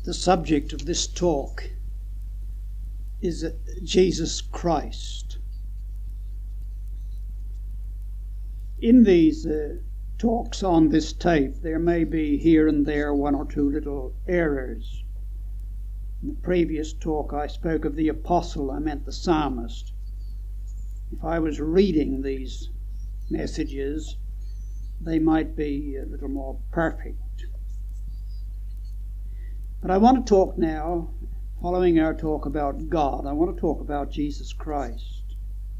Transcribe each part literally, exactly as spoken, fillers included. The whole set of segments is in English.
The subject of this talk is Jesus Christ. In these uh, talks on this tape, there may be here and there one or two little errors. In the previous talk, I spoke of the apostle, I meant the psalmist. If I was reading these messages, they might be a little more perfect. But I want to talk now, following our talk about God, I want to talk about Jesus Christ,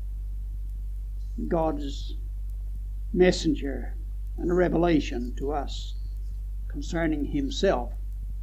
God's messenger and a revelation to us concerning himself.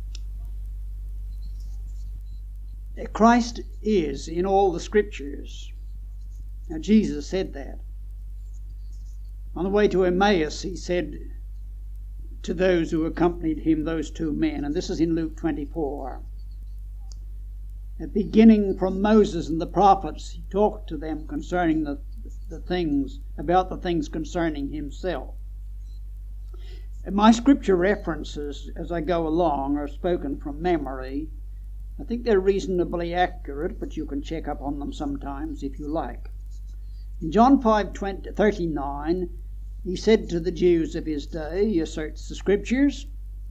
Christ is in all the scriptures. Now Jesus said that. On the way to Emmaus, he said to those who accompanied him, those two men, and this is in Luke twenty-four. Beginning from Moses and the prophets, he talked to them concerning the, the things, about the things concerning himself. And my scripture references, as I go along, are spoken from memory. I think they're reasonably accurate, but you can check up on them sometimes if you like. In John five thirty-nine, he said to the Jews of his day, he asserts the scriptures,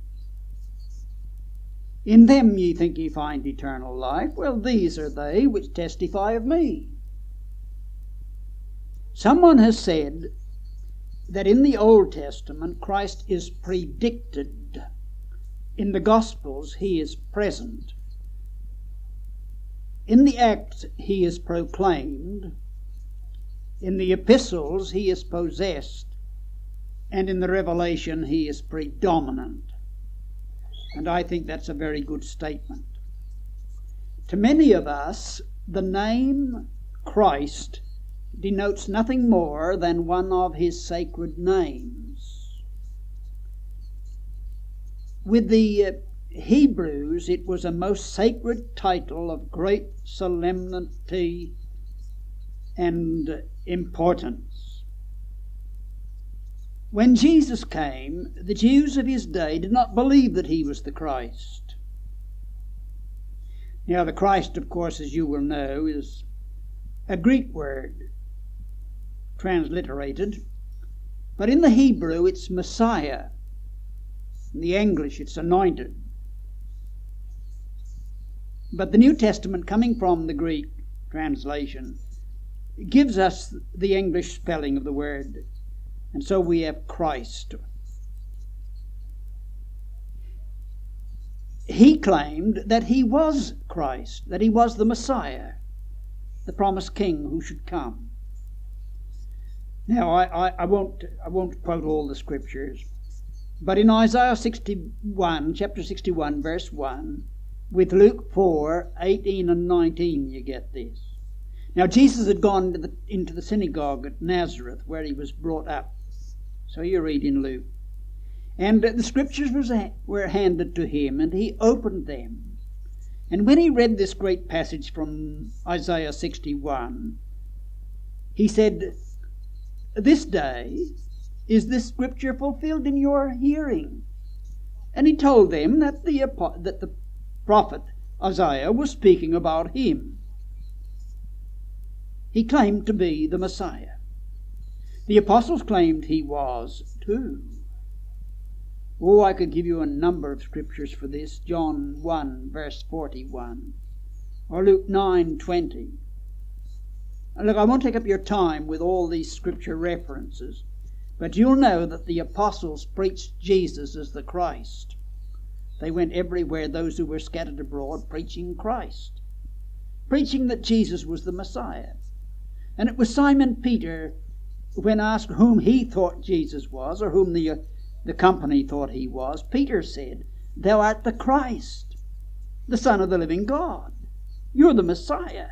"In them ye think ye find eternal life. Well, these are they which testify of me." Someone has said that in the Old Testament Christ is predicted. In the Gospels he is present. In the Acts he is proclaimed. In the Epistles he is possessed. And in the Revelation he is predominant. And I think that's a very good statement. To many of us, the name Christ denotes nothing more than one of his sacred names. With the Hebrews, it was a most sacred title of great solemnity and importance. When Jesus came, the Jews of his day did not believe that he was the Christ. Now, the Christ, of course, as you will know, is a Greek word, transliterated. But in the Hebrew, it's Messiah. In the English, it's anointed. But the New Testament, coming from the Greek translation, gives us the English spelling of the word. And so we have Christ. He claimed that he was Christ, that he was the Messiah, the promised king who should come. Now, I, I, I won't I won't quote all the scriptures, but in Isaiah sixty-one, chapter sixty-one, verse one, with Luke four, eighteen and nineteen, you get this. Now, Jesus had gone into the, into the synagogue at Nazareth, where he was brought up. So you read in Luke. And the scriptures was, were handed to him, and he opened them. And when he read this great passage from Isaiah sixty-one, he said, "This day is this scripture fulfilled in your hearing." And he told them that the, that the prophet Isaiah was speaking about him. He claimed to be the Messiah. The apostles claimed he was too. Oh, I could give you a number of scriptures for this. John one, verse forty-one. Or Luke nine, twenty. And look, I won't take up your time with all these scripture references, but you'll know that the apostles preached Jesus as the Christ. They went everywhere, those who were scattered abroad, preaching Christ. Preaching that Jesus was the Messiah. And it was Simon Peter, when asked whom he thought Jesus was, or whom the, uh, the company thought he was, Peter said, "Thou art the Christ, the Son of the living God. You're the Messiah.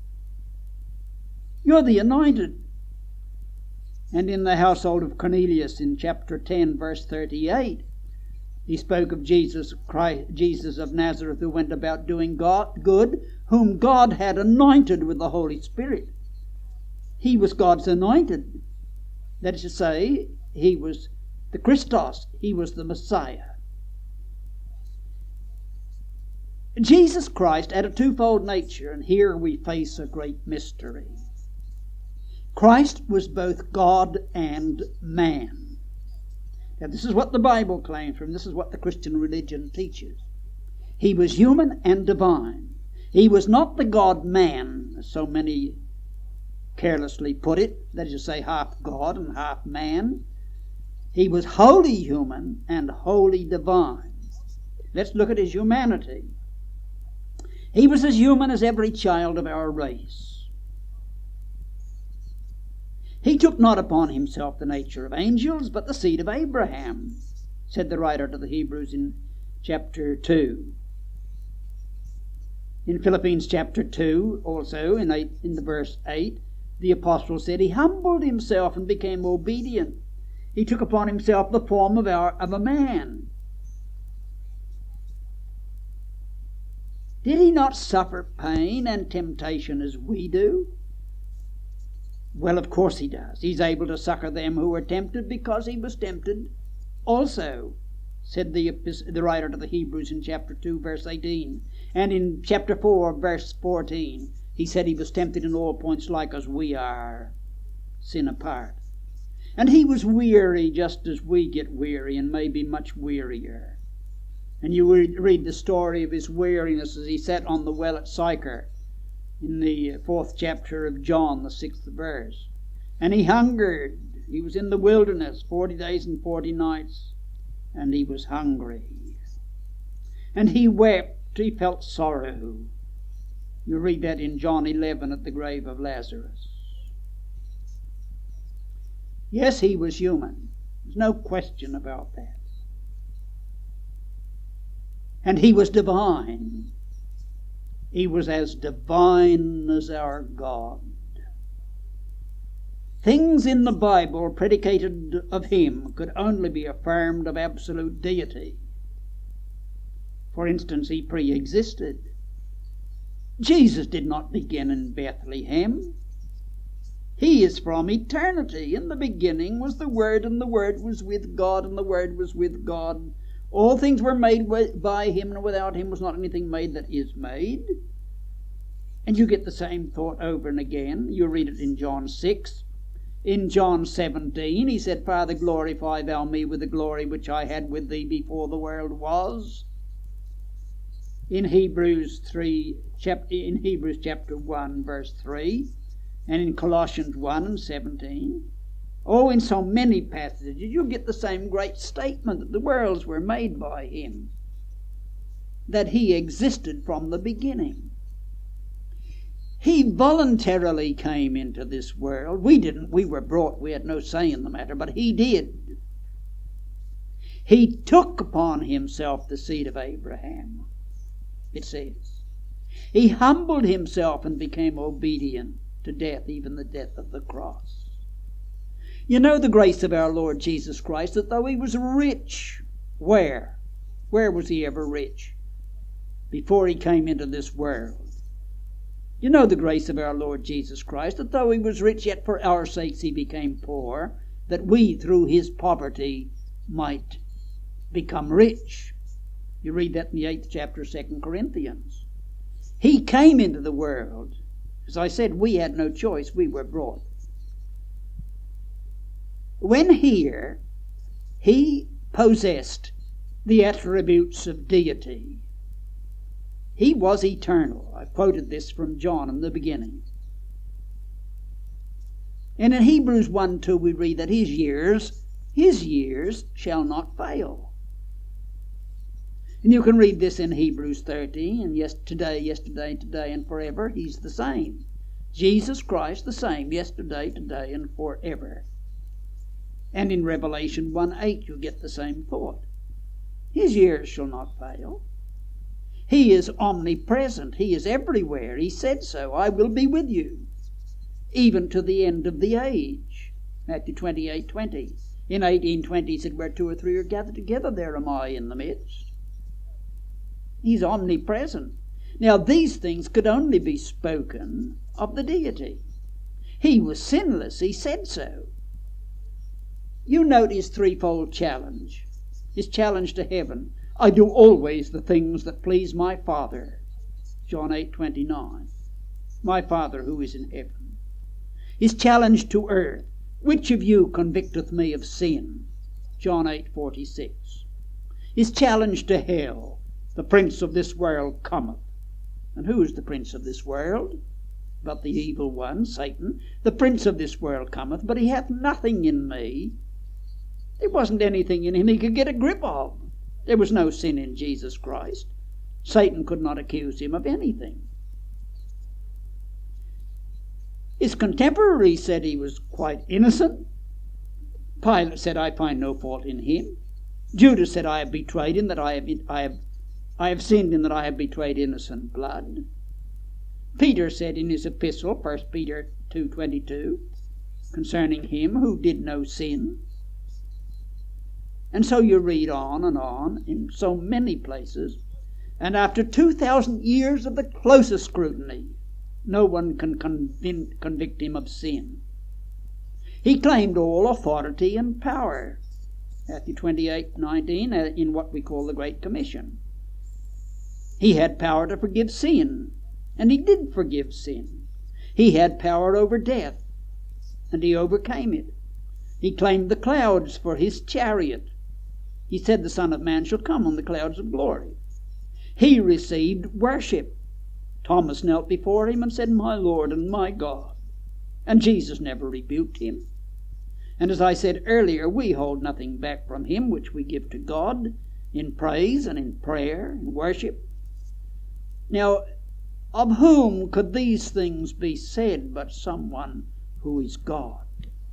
You're the anointed." And in the household of Cornelius, in chapter ten, verse thirty-eight, he spoke of Jesus Christ, Jesus of Nazareth, who went about doing God, good, whom God had anointed with the Holy Spirit. He was God's anointed. That is to say, he was the Christos. He was the Messiah. Jesus Christ had a twofold nature, and here we face a great mystery. Christ was both God and man. Now, this is what the Bible claims from, this is what the Christian religion teaches. He was human and divine. He was not the God-man, as so many carelessly put it, that is to say, half God and half man. He was wholly human and wholly divine. Let's look at his humanity. He was as human as every child of our race. He took not upon himself the nature of angels, but the seed of Abraham, said the writer to the Hebrews in chapter two. In Philippians chapter two, also, in, eight, in the verse eight, the apostle said, he humbled himself and became obedient. He took upon himself the form of, our, of a man. Did he not suffer pain and temptation as we do? Well, of course he does. He's able to succor them who are tempted because he was tempted also, said the, the writer to the Hebrews in chapter two, verse eighteen. And in chapter four, verse fourteen, he said he was tempted in all points like as we are, sin apart. And he was weary just as we get weary, and maybe much wearier. And you read the story of his weariness as he sat on the well at Sychar in the fourth chapter of John, the sixth verse. And he hungered. He was in the wilderness forty days and forty nights, and he was hungry. And he wept. He felt sorrow. You read that in John eleven at the grave of Lazarus. Yes, he was human. There's no question about that. And he was divine. He was as divine as our God. Things in the Bible predicated of him could only be affirmed of absolute deity. For instance, he pre-existed. Jesus did not begin in Bethlehem. He is from eternity. In the beginning was the Word, and the Word was with God, and the Word was with God. All things were made by him, and without him was not anything made that is made. And you get the same thought over and again. You read it in John six. In John seventeen, he said, Father, glorify thou me with the glory which I had with thee before the world was. In Hebrews three, in Hebrews chapter one, verse three, and in Colossians one and seventeen. Oh, in so many passages, you get the same great statement that the worlds were made by him, that he existed from the beginning. He voluntarily came into this world. We didn't. We were brought. We had no say in the matter, but he did. He took upon himself the seed of Abraham, it says. He humbled himself and became obedient to death, even the death of the cross. You know the grace of our Lord Jesus Christ, that though he was rich, where? Where was he ever rich? Before he came into this world. You know the grace of our Lord Jesus Christ, that though he was rich, yet for our sakes he became poor, that we through his poverty might become rich. You read that in the eighth chapter of Second Corinthians. He came into the world. As I said, we had no choice. We were brought. When here, he possessed the attributes of deity. He was eternal. I quoted this from John in the beginning. And in Hebrews one two we read that his years, his years shall not fail. And you can read this in Hebrews thirteen, and yes, today, yesterday, today, and forever, he's the same. Jesus Christ the same, yesterday, today, and forever. And in Revelation one eight you get the same thought. His years shall not fail. He is omnipresent. He is everywhere. He said so. I will be with you, even to the end of the age. Matthew twenty-eight twenty. In eighteen twenty he said, where two or three are gathered together, there am I in the midst. He's omnipresent. Now these things could only be spoken of the deity. He was sinless. He said so. You note his threefold challenge. His challenge to heaven. I do always the things that please my Father. John eight twenty-nine. My Father who is in heaven. His challenge to earth. Which of you convicteth me of sin? John eight forty-six. His challenge to hell. The prince of this world cometh. And who is the prince of this world? But the evil one, Satan. The prince of this world cometh, but he hath nothing in me. There wasn't anything in him he could get a grip of. There was no sin in Jesus Christ. Satan could not accuse him of anything. His contemporaries said he was quite innocent. Pilate said, I find no fault in him. Judas said, I have betrayed him, that I have, I have, I have sinned in that I have betrayed innocent blood. Peter said in his epistle, First Peter two twenty-two, concerning him who did no sin. And so you read on and on in so many places, and after two thousand years of the closest scrutiny, no one can convic- convict him of sin. He claimed all authority and power, Matthew twenty-eight nineteen, in what we call the Great Commission. He had power to forgive sin, and he did forgive sin. He had power over death, and he overcame it. He claimed the clouds for his chariot. He said the Son of Man shall come on the clouds of glory. He received worship. Thomas knelt before him and said, My Lord and my God. And Jesus never rebuked him. And as I said earlier, we hold nothing back from him which we give to God in praise and in prayer and worship. Now, of whom could these things be said but someone who is God?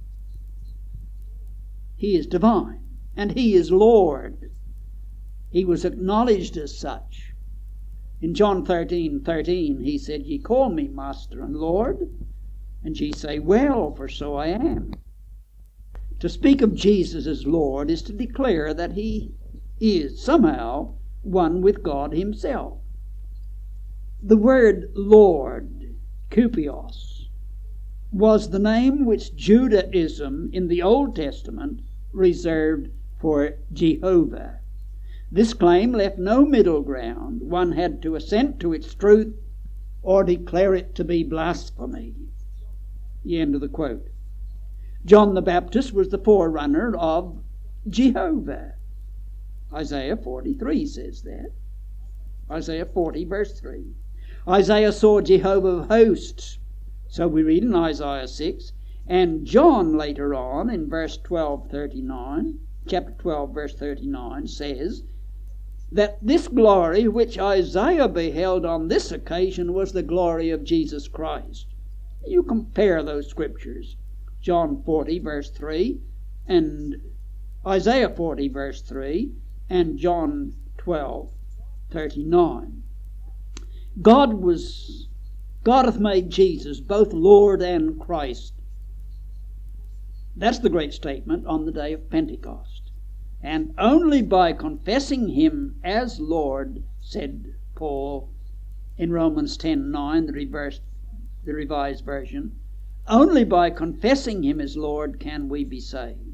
He is divine, and he is Lord. He was acknowledged as such. In John thirteen thirteen, he said, Ye call me Master and Lord, and ye say, Well, for so I am. To speak of Jesus as Lord is to declare that he is somehow one with God himself. The word Lord, Kupios, was the name which Judaism in the Old Testament reserved for Jehovah. This claim left no middle ground. One had to assent to its truth or declare it to be blasphemy. The end of the quote. John the Baptist was the forerunner of Jehovah. Isaiah forty-three says that. Isaiah forty verse three. Isaiah saw Jehovah of hosts. So we read in Isaiah six. And John later on in verse twelve thirty-nine, chapter twelve verse thirty-nine says that this glory which Isaiah beheld on this occasion was the glory of Jesus Christ. You compare those scriptures. John forty verse three and Isaiah forty verse three and John twelve thirty-nine. God was God hath made Jesus both Lord and Christ. That's the great statement on the day of Pentecost. And only by confessing him as Lord, said Paul in Romans ten nine, the reversed, the revised version, only by confessing him as Lord can we be saved.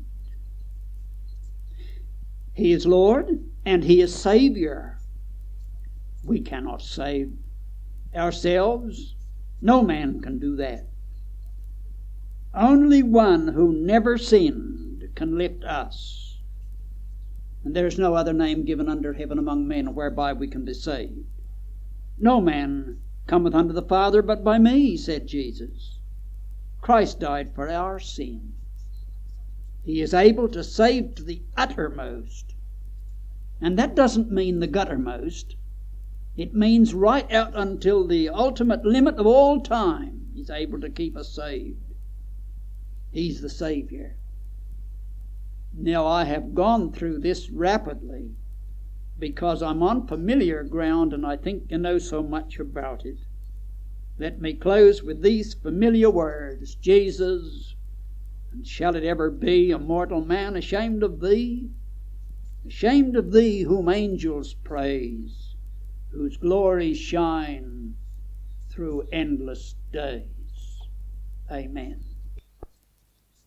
He is Lord and he is Savior. We cannot save ourselves. No man can do that. Only one who never sinned can lift us. And there is no other name given under heaven among men whereby we can be saved. No man cometh unto the Father but by me, said Jesus. Christ died for our sin. He is able to save to the uttermost. And that doesn't mean the guttermost. It means right out until the ultimate limit of all time. He's able to keep us saved. He's the Savior. Now, I have gone through this rapidly because I'm on familiar ground and I think you know so much about it. Let me close with these familiar words. Jesus, and shall it ever be, a mortal man ashamed of thee? Ashamed of thee whom angels praise, whose glories shine through endless days. Amen.